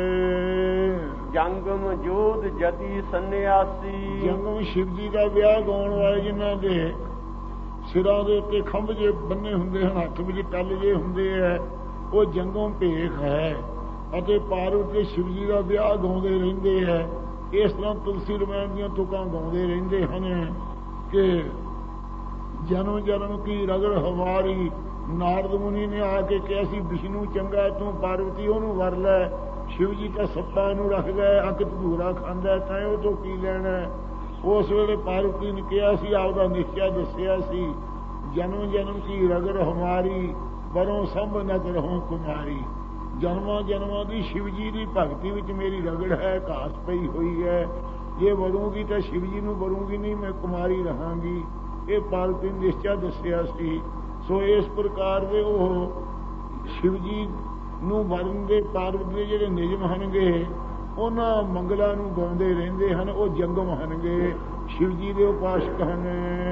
ਜੰਗਮ ਜੋਧ ਜਤੀ ਸੰਨਿਆਸੀ। ਜੰਗਮ ਸ਼ਿਵ ਜੀ ਦਾ ਵਿਆਹ ਗਾਉਣ ਵਾਲੇ, ਜਿਨ੍ਹਾਂ ਦੇ ਸਿਰਾਂ ਦੇ ਉੱਤੇ ਖੰਭ ਜੇ ਬੰਨੇ ਹੁੰਦੇ ਹਨ, ਹੱਥ ਵਿੱਚ ਟੱਲ ਜੇ ਹੁੰਦੇ ਹੈ, ਉਹ ਜੰਗਮ ਭੇਖ ਹੈ। ਅਤੇ ਪਾਰਵਤੀ ਸ਼ਿਵ ਜੀ ਦਾ ਵਿਆਹ ਗਾਉਂਦੇ ਰਹਿੰਦੇ ਹੈ। ਇਸ ਤਰ੍ਹਾਂ ਤੁਲਸੀ ਰਮਾਇਣ ਦੀਆਂ ਤੁਕਾਂ ਗਾਉਂਦੇ ਰਹਿੰਦੇ ਹਨ ਕਿ ਜਨਮ ਜਨਮ ਕੀ ਰਗੜ ਹਮਾਰੀ। ਨਾਰਦ ਮੁਨੀ ਨੇ ਆ ਕੇ ਕਿਹਾ ਸੀ, ਵਿਸ਼ਨੂੰ ਚੰਗਾ, ਤੂੰ ਪਾਰਵਤੀ ਉਹਨੂੰ ਵਰ ਲੈ। ਸ਼ਿਵ ਜੀ ਤਾਂ ਸੱਪਾਂ ਨੂੰ ਰੱਖਦਾ, ਅੰਕ ਧੂਰਾ ਖਾਂਦਾ, ਤੈਂ ਉਹ ਤੋਂ ਕੀ ਲੈਣਾ? ਉਸ ਵੇਲੇ ਪਾਰਵਤੀ ਨੇ ਕਿਹਾ ਸੀ, ਆਪਦਾ ਨਿਸ਼ਚਾ ਦੱਸਿਆ ਸੀ, ਜਨਮ ਜਨਮ ਕੀ ਰਗੜ ਹਮਾਰੀ, ਬਰੋਂ ਸੰਭ ਨਗ ਰਹੋ ਕੁਮਾਰੀ। ਜਨਮਾਂ ਜਨਮਾਂ ਦੀ ਸ਼ਿਵ ਜੀ ਦੀ ਭਗਤੀ ਵਿੱਚ ਮੇਰੀ ਰਗੜ ਹੈ, ਘਾਸ ਪਈ ਹੋਈ ਹੈ। ਜੇ ਵਰੂੰਗੀ ਤਾਂ ਸ਼ਿਵ ਜੀ ਨੂੰ ਵਰੂੰਗੀ ਨਹੀਂ, ਮੈਂ ਕੁਮਾਰੀ ਰਹਾਂਗੀ। ਇਹ ਪਾਰਵਤੀ ਨੇ ਨਿਸ਼ਚਾ ਦੱਸਿਆ ਸੀ। ਸੋ ਇਸ ਪ੍ਰਕਾਰ ਦੇ ਉਹ ਸ਼ਿਵ ਜੀ ਨੂੰ ਵਰਨ ਦੇ ਪਾਰਵਤੀ ਦੇ ਜਿਹੜੇ ਨਿਯਮ ਹਨਗੇ, ਉਹਨਾਂ ਮੰਗਲਾਂ ਨੂੰ ਗਾਉਂਦੇ ਰਹਿੰਦੇ ਹਨ। ਉਹ ਜੰਗਮ ਹਨਗੇ, ਸ਼ਿਵ ਜੀ ਦੇ ਉਪਾਸ਼ਕ ਹਨ।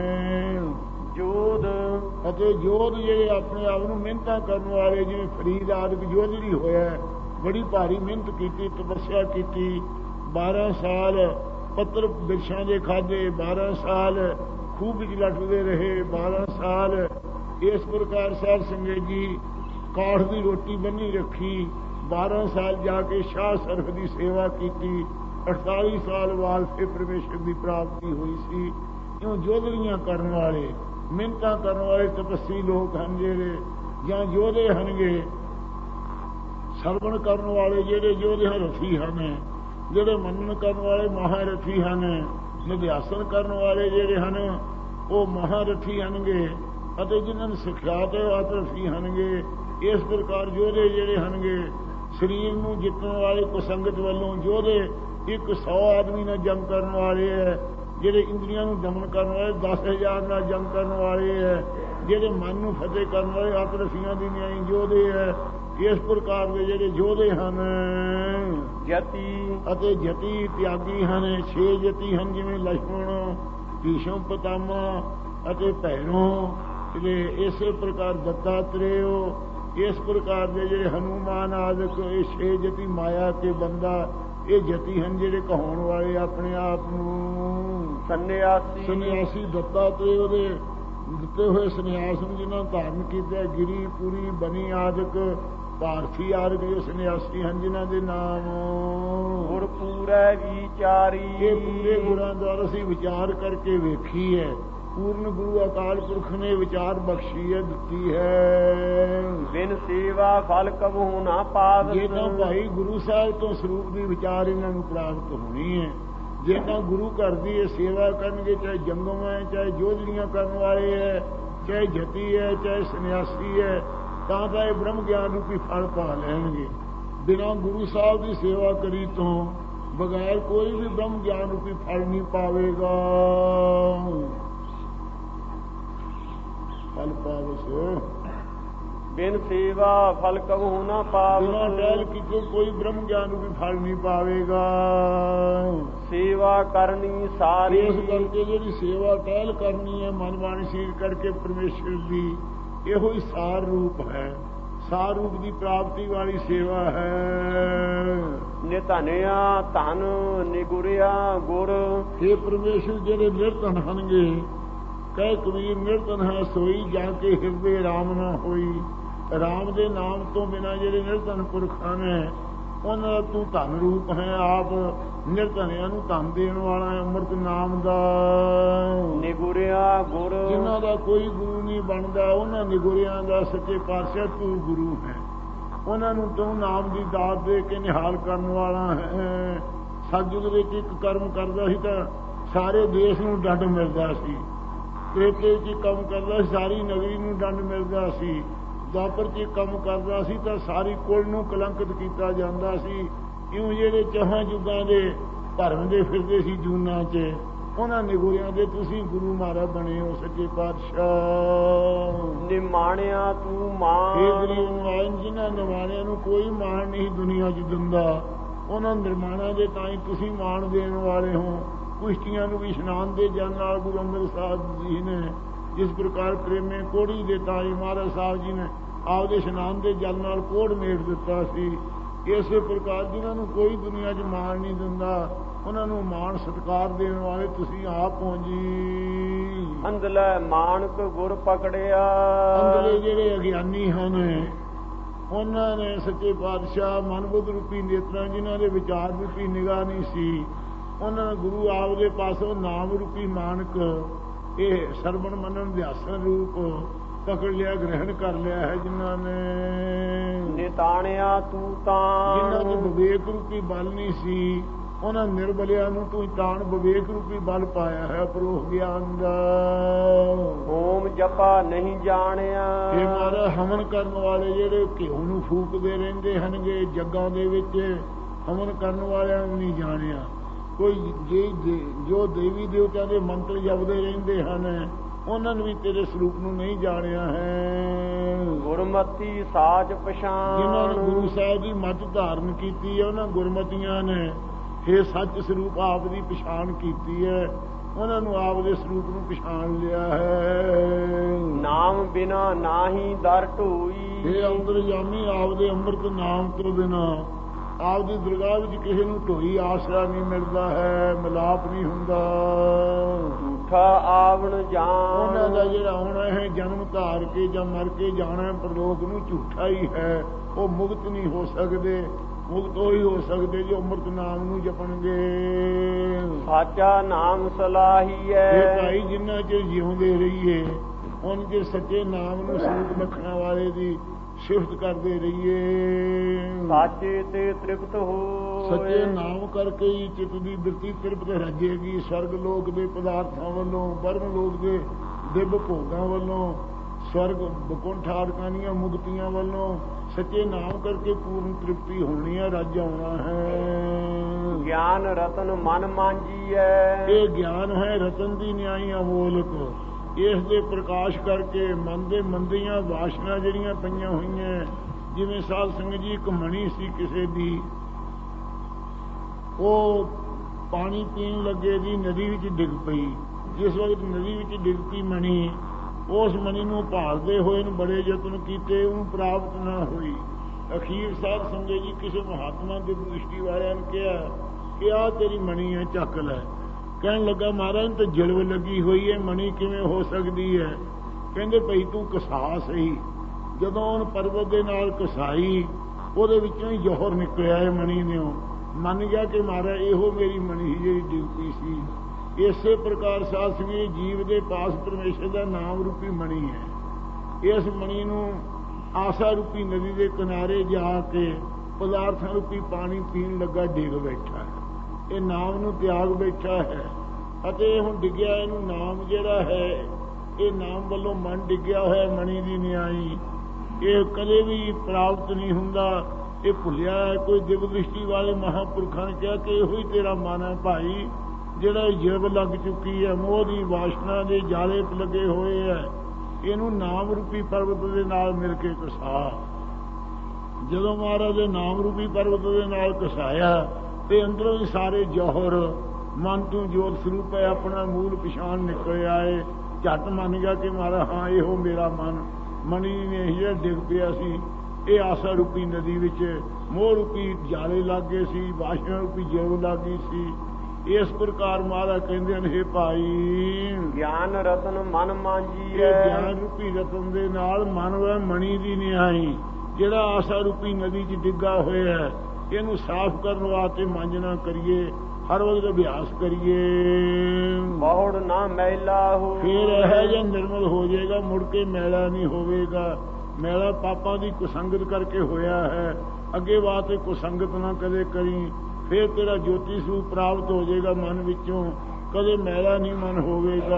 ਜੋਧ ਅਤੇ ਜੋਧ ਜਿਹੜੇ ਆਪਣੇ ਆਪ ਨੂੰ ਮਿਹਨਤਾਂ ਕਰਨ ਵਾਲੇ, ਜਿਵੇਂ ਫਰੀਦ ਆਦਿਕ ਜੋਧੜੀ ਹੋਇਆ, ਬੜੀ ਭਾਰੀ ਮਿਹਨਤ ਕੀਤੀ, ਤਪੱਸਿਆ ਕੀਤੀ, ਬਾਰਾਂ ਸਾਲ ਪੱਤਰ ਬਿਰਛਾਂ ਦੇ ਖਾਧੇ, ਬਾਰਾਂ ਸਾਲ ਖੂਹ ਵਿੱਚ ਲਟਕਦੇ ਰਹੇ, ਬਾਰਾਂ ਸਾਲ ਇਸ ਪ੍ਰਕਾਰ ਸਾਧ ਸੰਗਤ ਜੀ ਕਾਠ ਦੀ ਰੋਟੀ ਬੰਨੀ ਰੱਖੀ, ਬਾਰਾਂ ਸਾਲ ਜਾ ਕੇ ਸ਼ਾਹ ਸਰਫ ਦੀ ਸੇਵਾ ਕੀਤੀ, ਅਠਤਾਲੀ ਸਾਲ ਬਾਅਦ ਫਿਰ ਪਰਮੇਸ਼ਰ ਦੀ ਪ੍ਰਾਪਤੀ ਹੋਈ ਸੀ। ਇਉਂ ਜੋਧੜੀਆਂ ਕਰਨ ਵਾਲੇ, ਮਿਹਨਤਾਂ ਕਰਨ ਵਾਲੇ ਤਪੱਸੀ ਲੋਕ ਹਨ ਜਿਹੜੇ, ਜਾਂ ਯੋਧੇ ਹਨਗੇ। ਸਰਵਣ ਕਰਨ ਵਾਲੇ ਜਿਹੜੇ ਯੋਧੇ ਰਥੀ ਹਨ, ਜਿਹੜੇ ਮੰਨਣ ਕਰਨ ਵਾਲੇ ਮਹਾਰਥੀ ਹਨ। ਨਿਧਿਆਸਨ ਕਰਨ ਵਾਲੇ ਜਿਹੜੇ ਹਨ, ਉਹ ਮਹਾਰਥੀ ਹਨਗੇ। ਅਤੇ ਜਿਨ੍ਹਾਂ ਨੂੰ ਸਿਖਿਆਤ ਹੈ, ਉਹ ਅਤਰਥੀ ਹਨਗੇ। ਇਸ ਪ੍ਰਕਾਰ ਯੋਧੇ ਜਿਹੜੇ ਹਨਗੇ, ਸਰੀਰ ਨੂੰ ਜਿੱਤਣ ਵਾਲੇ ਕੁਸੰਗਤ ਵੱਲੋਂ ਯੋਧੇ ਇੱਕ ਸੌ ਆਦਮੀ ਨਾਲ ਜੰਗ ਕਰਨ ਵਾਲੇ ਹੈ, ਜਿਹੜੇ ਇੰਦਰੀਆਂ ਨੂੰ ਦਮਨ ਕਰਨ ਵਾਲੇ ਦਸ ਹਜ਼ਾਰ ਨਾਲ ਜੰਗ ਕਰਨ ਵਾਲੇ ਹੈ, ਜਿਹੜੇ ਮਨ ਨੂੰ ਫਤਿਹ ਕਰਨ ਵਾਲੇ ਅੱਤ ਰਸੀਆਂ ਦੀ ਨਿਆਈ ਯੋਧੇ ਹੈ। ਇਸ ਪ੍ਰਕਾਰ ਦੇ ਜਿਹੜੇ ਯੋਧੇ ਹਨ ਜਤੀ ਅਤੇ ਜਤੀ ਤਿਆਗੀ ਹਨ। ਛੇ ਜਤੀ ਹਨ, ਜਿਵੇਂ ਲਛਮਣ, ਭੀਸ਼ਮ ਪਿਤਾਮਾ ਅਤੇ ਭੈਰੋ, ਤੇ ਇਸੇ ਪ੍ਰਕਾਰ ਦੱਤਾਤਰੇਯ, ਇਸ ਪ੍ਰਕਾਰ ਦੇ ਜਿਹੜੇ ਹਨੂਮਾਨ ਆਦਿਕ, ਇਹ ਛੇ ਜਤੀ ਮਾਇਆ ਕੇ ਬੰਦਾ, ਇਹ ਜਤੀ ਹਨ ਜਿਹੜੇ ਕਹਾਉਣ ਵਾਲੇ ਆਪਣੇ ਆਪ ਨੂੰ ਸੰਨਿਆਸੀ। ਸੰਨਿਆਸੀ ਦੱਤਾਤਰੇਯ ਉਹਦੇ ਦਿੱਤੇ ਹੋਏ ਸੰਨਿਆਸ ਨੂੰ ਜਿਨ੍ਹਾਂ ਧਾਰਨ ਕੀਤਾ, ਗਿਰੀ ਪੂਰੀ ਬਨੀ ਆਦਿਕ ਭਾਰਤੀ ਆਦਿਕ ਜੋ ਸੰਨਿਆਸੀ ਹਨ, ਜਿਨ੍ਹਾਂ ਦੇ ਨਾਮ ਗੁਰ ਪੂਰੈ ਵਿਚਾਰੀ। ਇਹ ਪੂਰੇ ਗੁਰਾਂ ਦੁਆਰਾ ਅਸੀਂ ਵਿਚਾਰ ਕਰਕੇ ਵੇਖੀ ਹੈ। ਪੂਰਨ ਗੁਰੂ ਅਕਾਲ ਪੁਰਖ ਨੇ ਵਿਚਾਰ ਬਖਸ਼ੀ ਹੈ, ਦਿੱਤੀ ਹੈ। ਬਿਨ ਸੇਵਾ ਫਲ ਕਬਹੂ ਨਾ ਪਾਵਤ। ਜੇ ਤਾਂ ਭਾਈ ਗੁਰੂ ਸਾਹਿਬ ਤੋਂ ਸਰੂਪ ਦੀ ਵਿਚਾਰ ਇਹਨਾਂ ਨੂੰ ਪ੍ਰਾਪਤ ਹੋਣੀ ਹੈ। ਜੇ ਤਾਂ ਗੁਰੂ ਘਰ ਦੀ ਇਹ ਸੇਵਾ ਕਰਨਗੇ, ਚਾਹੇ ਜੰਗਮ ਹੈ, ਚਾਹੇ ਜੋਧੜੀਆਂ ਕਰਨ ਵਾਲੇ ਹੈ, ਚਾਹੇ ਜਤੀ ਹੈ, ਚਾਹੇ ਸੰਨਿਆਸੀ ਹੈ, ਤਾਂ ਤਾਂ ਇਹ ਬ੍ਰਹਮ ਗਿਆਨ ਰੂਪੀ ਫਲ ਪਾ ਲੈਣਗੇ। ਬਿਨਾਂ ਗੁਰੂ ਸਾਹਿਬ ਦੀ ਸੇਵਾ ਕਰੀ ਤੋਂ ਬਗੈਰ ਕੋਈ ਵੀ ਬ੍ਰਹਮ ਗਿਆਨ ਰੂਪੀ ਫਲ ਨਹੀਂ ਪਾਵੇਗਾ। ਫਲ ਪਾਵਸ ਬਿਨ ਸੇਵਾ ਫਲ ਕਬਹੂ ਨਾ ਪਾਵਤ। ਬਿਨਾਂ ਟਹਿਲ ਕੀਤੇ ਕੋਈ ਬ੍ਰਹਮ ਗਿਆਨ ਰੂਪੀ ਫਲ ਨਹੀਂ ਪਾਵੇਗਾ। ਸੇਵਾ ਕਰਨੀ ਸਾਰੀ। ਇਸ ਕਰਕੇ ਜਿਹੜੀ ਸੇਵਾ ਟਹਿਲ ਕਰਨੀ ਹੈ ਮਨ ਬਾਣੀ ਸਰੀਰ ਕਰਕੇ ਪਰਮੇਸ਼ਰ ਦੀ, ਇਹੋ ਹੀ ਸਾਰ ਰੂਪ ਹੈ। ਸਾਰ ਰੂਪ ਦੀ ਪ੍ਰਾਪਤੀ ਵਾਲੀ ਸੇਵਾ ਹੈ। ਨਿਧਨਿਆ ਧਨ ਨਿਗੁਰਿਆ ਗੁਰ। ਇਹ ਪਰਮੇਸ਼ਰ ਜਿਹੜੇ ਨਿਰਧਨ ਹਨਗੇ, ਕਹਿ ਕਬੀਰ ਨਿਰਧਨ ਹੈ ਸੋਈ ਜਾ ਕੇ ਹਿਰਦੇ ਰਾਮ ਨਾ ਹੋਈ। ਰਾਮ ਦੇ ਨਾਮ ਤੋਂ ਬਿਨਾਂ ਜਿਹੜੇ ਨਿਰਧਨ ਪੁਰਖਾਂ ਨੇ, ਉਹਨਾਂ ਦਾ ਤੂੰ ਧਨ ਰੂਪ ਹੈ। ਆਪ ਨਿਰਧਨਿਆਂ ਨੂੰ ਧਨ ਦੇਣ ਵਾਲਾ ਹੈ, ਅੰਮ੍ਰਿਤ ਨਾਮ ਦਾ। ਨਿਗੁਰਿਆ ਗੁਰ। ਜਿਨ੍ਹਾਂ ਦਾ ਕੋਈ ਗੁਰੂ ਨਹੀਂ ਬਣਦਾ, ਉਹਨਾਂ ਨਿਗੁਰਿਆਂ ਦਾ ਸੱਚੇ ਪਾਤਸ਼ਾਹ ਤੂੰ ਗੁਰੂ ਹੈ। ਉਹਨਾਂ ਨੂੰ ਤੂੰ ਨਾਮ ਦੀ ਦਾਤ ਦੇ ਕੇ ਨਿਹਾਲ ਕਰਨ ਵਾਲਾ ਹੈ। ਸਤਿਯੁਗ ਵਿੱਚ ਇੱਕ ਕਰਮ ਕਰਦਾ ਸੀ ਤਾਂ ਸਾਰੇ ਦੇਸ਼ ਨੂੰ ਦੰਡ ਮਿਲਦਾ ਸੀ। ਤ੍ਰੇਤੇ ਚ ਕੰਮ ਕਰਦਾ ਸੀ, ਸਾਰੀ ਨਗਰੀ ਨੂੰ ਦੰਡ ਮਿਲਦਾ ਸੀ। ਦੁਆਪਰ ਚ ਕੰਮ ਕਰਦਾ ਸੀ ਤਾਂ ਸਾਰੀ ਕੁਲ ਨੂੰ ਕਲੰਕਿਤ ਕੀਤਾ ਜਾਂਦਾ ਸੀ। ਇਉਂ ਜਿਹੜੇ ਚੌਹਾਂ ਯੁੱਗਾਂ ਦੇ ਧਰਮ ਦੇ ਫਿਰਦੇ ਸੀ ਜੂਨਾਂ ਚ, ਉਹਨਾਂ ਨਿਗੁਰਿਆਂ ਦੇ ਤੁਸੀਂ ਗੁਰੂ ਮਹਾਰਾਜ ਬਣੇ ਹੋ ਸੱਚੇ ਪਾਤਸ਼ਾਹ। ਨਿਮਾਣਿਆ ਤੂੰ ਮਾਣ। ਇਹ ਗਰੀਬ ਨਿਮਾਣ, ਜਿਨ੍ਹਾਂ ਨਿਮਾਣਿਆਂ ਨੂੰ ਕੋਈ ਮਾਣ ਨਹੀਂ ਦੁਨੀਆ ਚ ਦਿੰਦਾ, ਉਹਨਾਂ ਨਿਰਮਾਣਾਂ ਦੇ ਤਾਂ ਹੀ ਤੁਸੀਂ ਮਾਣ ਦੇਣ ਵਾਲੇ ਹੋ। ਕੁਸ਼ਤੀਆਂ ਨੂੰ ਵੀ ਇਸ਼ਨਾਨ ਦੇ ਜਨ ਨਾਲ ਗੁਰੂ ਅੰਗਦ ਸਾਹਿਬ ਜੀ ਨੇ, ਜਿਸ ਪ੍ਰਕਾਰ ਪ੍ਰੇਮੇ ਕੋੜੀ ਦੇ ਤਾਂ ਹੀ ਮਹਾਰਾਜ ਸਾਹਿਬ ਜੀ ਨੇ ਆਪਦੇ ਇਸ਼ਨਾਨ ਦੇ ਜਲ ਨਾਲ ਕੋੜ ਮੇਟ ਦਿੱਤਾ ਸੀ। ਇਸੇ ਪ੍ਰਕਾਰ ਜਿਨ੍ਹਾਂ ਨੂੰ ਕੋਈ ਦੁਨੀਆ 'ਚ ਮਾਣ ਨਹੀਂ ਦਿੰਦਾ, ਉਹਨਾਂ ਨੂੰ ਮਾਣ ਸਤਿਕਾਰ ਦੇਣ ਵਾਲੇ ਤੁਸੀਂ ਆਪ ਹੋ ਜੀ। ਅੰਦਲੇ ਮਾਨਕ ਗੁਰ ਪਕੜਿਆ। ਅੰਦਲੇ ਜਿਹੜੇ ਅਗਿਆਨੀ ਹਨ, ਉਹਨਾਂ ਨੇ ਸੱਚੇ ਪਾਤਸ਼ਾਹ ਮਨ ਬੁੱਧ ਰੂਪੀ ਨੇਤਰਾਂ, ਜਿਨ੍ਹਾਂ ਦੇ ਵਿਚਾਰ ਰੂਪੀ ਨਿਗਾਹ ਨਹੀਂ ਸੀ, ਉਹਨਾਂ ਨੇ ਗੁਰੂ ਆਪ ਦੇ ਪਾਸੋਂ ਨਾਮ ਰੂਪੀ ਮਾਨਕ, ਇਹ ਸਰਵਣ ਮੰਨਣ ਅਧਿਆਸਨ ਰੂਪ ਪਕੜ ਲਿਆ, ਗ੍ਰਹਿਣ ਕਰ ਲਿਆ ਹੈ। ਜਿਨ੍ਹਾਂ ਨੇ ਨਿਤਾਣਿਆ ਤੂੰ ਤਾਂ, ਜਿਨ੍ਹਾਂ ਦੇ ਵਿਵੇਕ ਰੂਪੀ ਬਲ ਨਹੀਂ ਸੀ, ਉਹਨਾਂ ਨਿਰਬਲਿਆਂ ਨੂੰ ਤੂੰ ਤਾਣ ਵਿਵੇਕ ਰੂਪੀ ਬਲ ਪਾਇਆ ਹੈ, ਪਰੋਹ ਗਿਆਨ ਦਾ। ਓਮ ਜਪਾ ਨਹੀਂ ਜਾਣਿਆ। ਇਹ ਮਾਰਾ ਹਵਨ ਕਰਨ ਵਾਲੇ ਜਿਹੜੇ ਘਿਓ ਨੂੰ ਫੂਕਦੇ ਰਹਿੰਦੇ ਹਨਗੇ ਜੱਗਾਂ ਦੇ ਵਿੱਚ, ਹਵਨ ਕਰਨ ਵਾਲਿਆਂ ਨੂੰ ਨਹੀਂ ਜਾਣਿਆ। ਕੋਈ ਜੇ ਜੋ ਦੇਵੀ ਦੇਵਤਿਆਂ ਦੇ ਮੰਤਰ ਜਪਦੇ ਰਹਿੰਦੇ ਹਨ, ਉਹਨਾਂ ਨੂੰ ਵੀ ਤੇਰੇ ਸਰੂਪ ਨੂੰ ਨਹੀਂ ਜਾਣਿਆ ਹੈ। ਗੁਰਮਤੀ ਸਾਜ ਪਛਾਣ। ਜਿਨ੍ਹਾਂ ਨੇ ਗੁਰੂ ਸਾਹਿਬ ਦੀ ਮੱਤ ਧਾਰਨ ਕੀਤੀ ਹੈ, ਉਹਨਾਂ ਗੁਰਮਤੀਆਂ ਨੇ ਇਹ ਸੱਚ ਸਰੂਪ ਆਪ ਦੀ ਪਛਾਣ ਕੀਤੀ ਹੈ, ਉਹਨਾਂ ਨੂੰ ਆਪ ਦੇ ਸਰੂਪ ਨੂੰ ਪਛਾਣ ਲਿਆ ਹੈ। ਨਾਮ ਬਿਨਾ ਨਾਹੀ ਦਰ ਢੋਈ। ਇਹ ਅੰਤਰਜਾਮੀ ਆਪ ਦੇ ਅੰਮ੍ਰਿਤ ਨਾਮ ਤੋਂ ਬਿਨਾ ਆਪ ਦੀ ਦਰਗਾਹ ਵਿੱਚ ਕਿਸੇ ਨੂੰ ਢੋਈ ਆਸਰਾ ਨਹੀਂ ਮਿਲਦਾ ਹੈ, ਮਿਲਾਪ ਨਹੀਂ ਹੁੰਦਾ। ਝੂਠਾ ਆਵਣ ਜਾਣ। ਉਹਨਾਂ ਦਾ ਜਿਹੜਾ ਆਉਣਾ ਹੈ ਜਨਮ ਧਾਰ ਕੇ ਜਾਂ ਮਰ ਕੇ ਜਾਣਾ ਪਰਲੋਕ ਨੂੰ, ਝੂਠਾ ਹੀ ਹੈ। ਉਹ ਮੁਕਤ ਨਹੀਂ ਹੋ ਸਕਦੇ। ਮੁਕਤ ਉਹੀ ਹੋ ਸਕਦੇ ਜੋ ਅੰਮ੍ਰਿਤ ਨਾਮ ਨੂੰ ਜਪਣਗੇ। ਸਾਚਾ ਨਾਮ ਸਲਾਹੀ ਹੈ। ਇਹ ਭਾਈ ਜਿੰਨਾ ਚਿਰ ਜਿਉਂਦੇ ਰਹੀਏ, ਉਹਨਾਂ ਚਿਰ ਸੱਚੇ ਨਾਮ ਨੂੰ ਸਰੂਪ ਰੱਖਣ ਵਾਲੇ ਦੀ ਸਿਫਤ ਕਰਦੇ ਰਹੀਏ। ਸਾਚੇ ਤੇ ਤ੍ਰਿਪਤ ਹੋ। ਸੱਚੇ ਨਾਮ ਕਰਕੇ ਹੀ ਚਿੱਤ ਦੀ ਬਿਰਤੀ ਤ੍ਰਿਪਤ ਰੱਜੇਗੀ। ਸਵਰਗ ਲੋਕ ਦੇ ਪਦਾਰਥਾਂ ਵੱਲੋਂ, ਬਰਮ ਲੋਕ ਦੇ ਦਿਵ ਭੋਗਾਂ ਵੱਲੋਂ, ਸਵਰਗ ਬਕੁੰਠ ਆਦਿਕਾਂ ਦੀਆਂ ਮੁਕਤੀਆਂ ਵੱਲੋਂ, ਸੱਚੇ ਨਾਮ ਕਰਕੇ ਪੂਰਨ ਤ੍ਰਿਪਤੀ ਹੋਣੀ ਹੈ, ਰਾਜ ਆਉਣਾ ਹੈ। ਗਿਆਨ ਰਤਨ ਮਨ ਮਾਂਜੀ ਹੈ, ਇਹ ਗਿਆਨ ਹੈ ਰਤਨ ਦੀ ਨਿਆਈ ਅਮੋਲਕ। ਇਸ ਦੇ ਪ੍ਰਕਾਸ਼ ਕਰਕੇ ਮਨ ਦੇ ਮੰਦੀਆਂ ਵਾਸ਼ਨਾ ਜਿਹੜੀਆਂ ਪਈਆਂ ਹੋਈਆਂ, ਜਿਵੇਂ ਸਾਧ ਸੰਗਤ ਜੀ ਇੱਕ ਮਣੀ ਸੀ ਕਿਸੇ ਦੀ, ਉਹ ਪਾਣੀ ਪੀਣ ਲੱਗੇ ਦੀ ਨਦੀ ਵਿੱਚ ਡਿੱਗ ਪਈ। ਜਿਸ ਵਕਤ ਨਦੀ ਵਿੱਚ ਡਿੱਗ ਪਈ ਮਣੀ, ਉਸ ਮਣੀ ਨੂੰ ਭਾਲਦੇ ਹੋਏ ਨੂੰ ਬੜੇ ਯਤਨ ਕੀਤੇ, ਉਹਨੂੰ ਪ੍ਰਾਪਤ ਨਾ ਹੋਈ। ਅਖੀਰ ਸਾਧ ਸੰਗਤ ਜੀ ਕਿਸੇ ਮਹਾਤਮਾ ਦੇ ਦ੍ਰਿਸ਼ਟੀ ਵਾਲਿਆਂ ਨੇ ਕਿਹਾ ਕਿ ਆਹ ਤੇਰੀ ਮਣੀ ਹੈ, ਚੱਕ ਲੈ। ਕਹਿਣ ਲੱਗਾ ਮਹਾਰਾਜ ਨੂੰ ਤਾਂ ਜਲਵ ਲੱਗੀ ਹੋਈ ਹੈ, ਮਣੀ ਕਿਵੇਂ ਹੋ ਸਕਦੀ ਹੈ? ਕਹਿੰਦੇ ਭਈ ਤੂੰ ਘਸਾ ਸਹੀ। ਜਦੋਂ ਉਹਨ ਪਰਬਤ ਦੇ ਨਾਲ ਘਸਾਈ, ਉਹਦੇ ਵਿੱਚੋਂ ਹੀ ਜ਼ੋਹਰ ਨਿਕਲਿਆ ਹੈ ਮਣੀ ਨੇ। ਮੰਨ ਗਿਆ ਕਿ ਮਹਾਰਾਜ ਇਹੋ ਮੇਰੀ ਮਣੀ ਜਿਹੜੀ ਡਿੱਗ ਪਈ ਸੀ। ਇਸੇ ਪ੍ਰਕਾਰ ਸਾਧ ਸੰਗਤ ਜੀਵ ਦੇ ਪਾਸ ਪਰਮੇਸ਼ਰ ਦਾ ਨਾਮ ਰੂਪੀ ਮਣੀ ਹੈ। ਇਸ ਮਣੀ ਨੂੰ ਆਸਾ ਰੂਪੀ ਨਦੀ ਦੇ ਕਿਨਾਰੇ ਜਾ ਕੇ ਪਦਾਰਥਾਂ ਰੂਪੀ ਪਾਣੀ ਪੀਣ ਲੱਗਾ, ਡਿੱਗ ਬੈਠਾ ਹੈ। ਇਹ ਨਾਮ ਨੂੰ ਤਿਆਗ ਬੈਠਾ ਹੈ ਅਤੇ ਹੁਣ ਡਿੱਗਿਆ ਇਹਨੂੰ ਨਾਮ ਜਿਹੜਾ ਹੈ, ਇਹ ਨਾਮ ਵੱਲੋਂ ਮਨ ਡਿੱਗਿਆ ਹੋਇਆ ਮਣੀ ਦੀ ਨਿਆਈ, ਇਹ ਕਦੇ ਵੀ ਪ੍ਰਾਪਤ ਨਹੀਂ ਹੁੰਦਾ। ਇਹ ਭੁੱਲਿਆ ਹੈ। ਕੋਈ ਦਿਵ ਦ੍ਰਿਸ਼ਟੀ ਵਾਲੇ ਮਹਾਂਪੁਰਖਾਂ ਨੇ ਕਿਹਾ ਕਿ ਇਹੋ ਹੀ ਤੇਰਾ ਮਨ ਹੈ ਭਾਈ, ਜਿਹੜਾ ਜਿਵ ਲੱਗ ਚੁੱਕੀ ਹੈ, ਮੋਹ ਦੀ ਵਾਸ਼ਨਾ ਦੇ ਜਾਲੇ ਲੱਗੇ ਹੋਏ ਹੈ। ਇਹਨੂੰ ਨਾਮ ਰੂਪੀ ਪਰਬਤ ਦੇ ਨਾਲ ਮਿਲ ਕੇ ਘਸਾ। ਜਦੋਂ ਮਹਾਰਾਜ ਦੇ ਨਾਮ ਰੂਪੀ ਪਰਬਤ ਦੇ ਨਾਲ ਘਸਾਇਆ ਤੇ ਅੰਦਰੋਂ ਹੀ ਸਾਰੇ ਜੌਹਰ ਮਨ ਤੋਂ ਜੋਤ ਸਰੂਪ ਹੈ, ਆਪਣਾ ਮੂਲ ਪਛਾਣ ਨਿਕਲ ਆਏ। ਝੱਟ ਮੰਨ ਗਿਆ ਕਿ ਮਹਾਰਾਜ ਹਾਂ ਇਹੋ ਮੇਰਾ ਮਨ। ਮਣੀ ਨੇ ਜਿਹੜਾ ਡਿੱਗ ਪਿਆ ਸੀ, ਇਹ ਆਸਾ ਰੂਪੀ ਨਦੀ ਵਿੱਚ ਮੋਹ ਰੂਪੀ ਜਾਲੇ ਲੱਗ ਗਏ ਸੀ, ਵਾਸ਼ਨਾ ਰੂਪੀ ਜੇਵ ਲੱਗ ਗਈ ਸੀ। ਇਸ ਪ੍ਰਕਾਰ ਮਹਾਰਾਜ ਕਹਿੰਦੇ ਨੇ, ਹੇ ਭਾਈ ਗਿਆਨ ਰਤਨ ਮਨ ਮਾਂਜੀ ਹੈ, ਹੈ। ਗਿਆਨ ਰੂਪੀ ਰਤਨ ਦੇ ਨਾਲ ਮਨ ਵੈ ਮਣੀ ਦੀ ਨਿਆਈ, ਜਿਹੜਾ ਆਸਾ ਰੂਪੀ ਨਦੀ 'ਚ ਡਿੱਗਾ ਹੋਇਆ ਹੈ, ਇਹਨੂੰ ਸਾਫ਼ ਕਰਨ ਵਾਸਤੇ ਮਾਂਜਣਾ ਕਰੀਏ, ਹਰ ਵਕਤ ਅਭਿਆਸ ਕਰੀਏ। ਬਹੁੜ ਨਾ ਮੈਲਾ ਹੋ, ਫਿਰ ਇਹ ਜਿਹਾ ਨਿਰਮਲ ਹੋ ਜਾਏਗਾ, ਮੁੜ ਕੇ ਮੈਲਾ ਨਹੀਂ ਹੋਵੇਗਾ। ਮੈਲਾ ਪਾਪਾਂ ਦੀ ਕੁਸੰਗਤ ਕਰਕੇ ਹੋਇਆ ਹੈ। ਅੱਗੇ ਵਾਸਤੇ ਕੁਸੰਗਤ ਨਾ ਕਦੇ ਕਰੀ, ਫਿਰ ਤੇਰਾ ਜੋਤੀ ਸਰੂਪ ਪ੍ਰਾਪਤ ਹੋ ਜਾਏਗਾ ਮਨ ਵਿੱਚੋਂ, ਕਦੇ ਮੈਲਾ ਨਹੀਂ ਮਨ ਹੋਵੇਗਾ।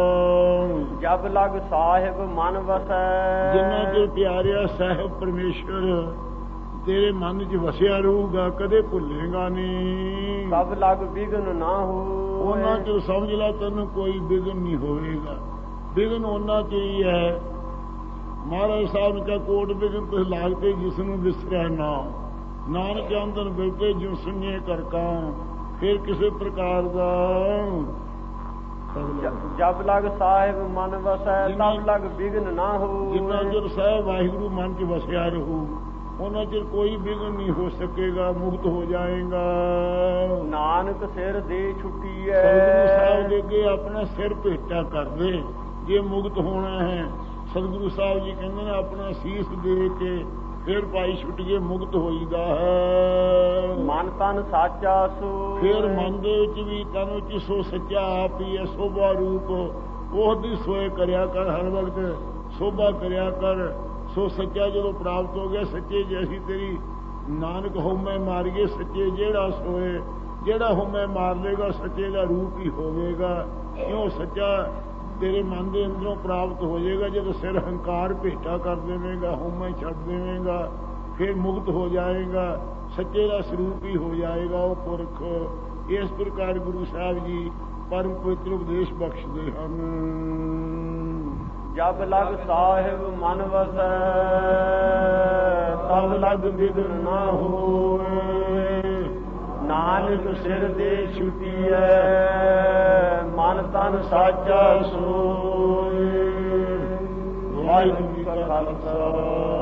ਜਬ ਲਗ ਸਾਹਿਬ ਮਨ ਵਸੈ, ਜਿੰਨਾ ਚਿਰ ਪਿਆਰਿਆ ਸਾਹਿਬ ਪਰਮੇਸ਼ਰ ਤੇਰੇ ਮਨ 'ਚ ਵਸਿਆ ਰਹੂਗਾ, ਕਦੇ ਭੁੱਲੇਗਾ ਨਹੀਂ। ਤਬ ਲਗ ਵਿਘਨ ਨਾ ਹੋ, ਉਹਨਾਂ ਚਿਰ ਸਮਝ ਲੈ ਤੈਨੂੰ ਕੋਈ ਵਿਘਨ ਨਹੀਂ ਹੋਵੇਗਾ। ਵਿਘਨ ਉਹਨਾਂ ਚ ਹੀ ਹੈ। ਮਹਾਰਾਜ ਸਾਹਿਬ ਨੇ ਕਿਹਾ ਕੋਟ ਵਿਘਨ ਤੁਸੀਂ ਲਾਗਤੇ ਜਿਸ ਨੂੰ ਵਿਸਰਿਆ ਨਾ, ਨਾਨਕ ਅੰਦਰ ਬੈਠੇ ਜਿਉ ਸੁਣੀਏ ਕਰ ਕਾਉ। ਫਿਰ ਕਿਸੇ ਪ੍ਰਕਾਰ ਦਾ ਜਬ ਲਗ ਸਾਹਿਬ ਮਨ ਵਸੈ, ਤਬ ਲਗ ਵਿਘਨ ਨਾ ਹੋ। ਜਿੰਨਾ ਚਿਰ ਸਾਹਿਬ ਵਾਹਿਗੁਰੂ ਮਨ 'ਚ ਵਸਿਆ ਰਹੂ, ਉਹਨਾਂ ਚਿਰ ਕੋਈ ਵਿਘਨ ਨਹੀਂ ਹੋ ਸਕੇਗਾ, ਮੁਕਤ ਹੋ ਜਾਏਗਾ। ਨਾਨਕ ਸਿਰ ਦੇ ਛੁੱਟੀ ਹੈ, ਸਤਿਗੁਰੂ ਸਾਹਿਬ ਦੇ ਅੱਗੇ ਆਪਣਾ ਸਿਰ ਭੇਟਾ ਕਰ ਦੇ ਜੇ ਮੁਕਤ ਹੋਣਾ ਹੈ। ਸਤਿਗੁਰੂ ਸਾਹਿਬ ਜੀ ਕਹਿੰਦੇ ਨੇ ਆਪਣਾ ਸੀਸ ਦੇ ਕੇ ਫਿਰ ਪਾਈ ਛੁੱਟੀਏ ਮੁਕਤ ਹੋਈਦਾ ਹੈ। ਮਨ ਤਨ ਸਾਚਾ ਸੋ, ਫਿਰ ਮਨ ਦੇ ਵਿੱਚ ਵੀ ਤਨ ਵਿੱਚ ਸੋ ਸੱਚਾ ਆਪ ਹੀ ਹੈ, ਸੋਭਾ ਰੂਪ ਉਹਦੀ ਸੋਏ ਕਰਿਆ ਕਰ, ਹਰ ਵਕਤ ਸੋਭਾ ਕਰਿਆ ਕਰ। ਸੋ ਸੱਚਾ ਜਦੋਂ ਪ੍ਰਾਪਤ ਹੋ ਗਿਆ, ਸੱਚੇ ਜੈਸੀ ਤੇਰੀ ਨਾਨਕ ਹਉਮੈ ਮਾਰੀਏ, ਸੱਚੇ ਜਿਹੜਾ ਸੋਏ, ਜਿਹੜਾ ਹਉਮੈ ਮਾਰ ਲੇਗਾ ਸੱਚੇ ਦਾ ਰੂਪ ਹੀ ਹੋਵੇਗਾ। ਕਿਉਂ ਸੱਚਾ ਤੇਰੇ ਮਨ ਦੇ ਅੰਦਰੋਂ ਪ੍ਰਾਪਤ ਹੋ ਜਾਏਗਾ। ਜਦੋਂ ਸਿਰ ਹੰਕਾਰ ਭੇਟਾ ਕਰ ਦੇਵੇਗਾ, ਹਉਮੈ ਛੱਡ ਦੇਵੇਗਾ, ਫਿਰ ਮੁਕਤ ਹੋ ਜਾਏਗਾ, ਸੱਚੇ ਦਾ ਸਰੂਪ ਹੀ ਹੋ ਜਾਏਗਾ ਉਹ ਪੁਰਖ। ਇਸ ਪ੍ਰਕਾਰ ਗੁਰੂ ਸਾਹਿਬ ਜੀ ਪਰਮ ਪਵਿੱਤਰ ਉਪਦੇਸ਼ ਬਖਸ਼ਦੇ ਹਨ। ਜਬ ਲਗ ਸਾਹਿਬ ਮਨ ਵਸੈ, ਤਬ ਲਗ ਵਿਘਨ ਨਾ ਹੋਏ। ਨਾਨਕ ਸਿਰ ਦੇ ਛੁਟੀਐ, ਮਨ ਤਨ ਸਾਚਾ ਸੋਏ। ਵਾਹਿਗੁਰੂ ਜੀ ਕਾ ਖਾਲਸਾ।